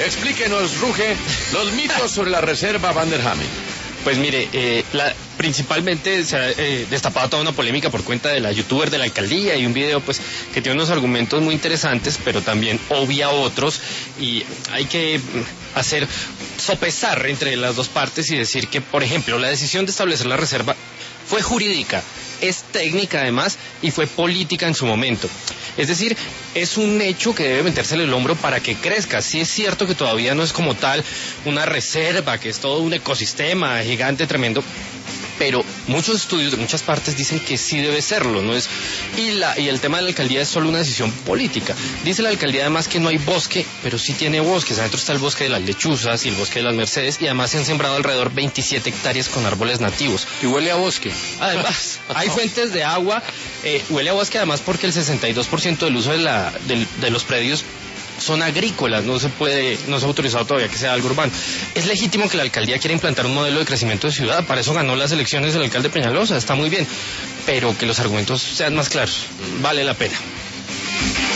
Explíquenos, Ruge, los mitos sobre la reserva Van der Hamen. Pues mire, principalmente se ha destapado toda una polémica por cuenta de la youtuber de la alcaldía y un video pues que tiene unos argumentos muy interesantes, pero también obvia otros, y hay que sopesar entre las dos partes y decir que, por ejemplo, la decisión de establecer la reserva fue jurídica, es técnica además y fue política en su momento. Es decir, es un hecho que debe metérsele el hombro para que crezca. Sí es cierto que todavía no es como tal una reserva, que es todo un ecosistema gigante, tremendo, pero muchos estudios de muchas partes dicen que sí debe serlo, ¿no es? Y el tema de la alcaldía es solo una decisión política. Dice la alcaldía además que no hay bosque, pero sí tiene bosques. Adentro está el bosque de las lechuzas y el bosque de las Mercedes, y además se han sembrado alrededor 27 hectáreas con árboles nativos. Y huele a bosque. Además, hay fuentes de agua, huele a bosque además porque el 62% del uso de los predios son agrícolas, no se ha autorizado todavía que sea algo urbano. Es legítimo que la alcaldía quiera implantar un modelo de crecimiento de ciudad, para eso ganó las elecciones el alcalde Peñalosa, está muy bien, pero que los argumentos sean más claros, vale la pena.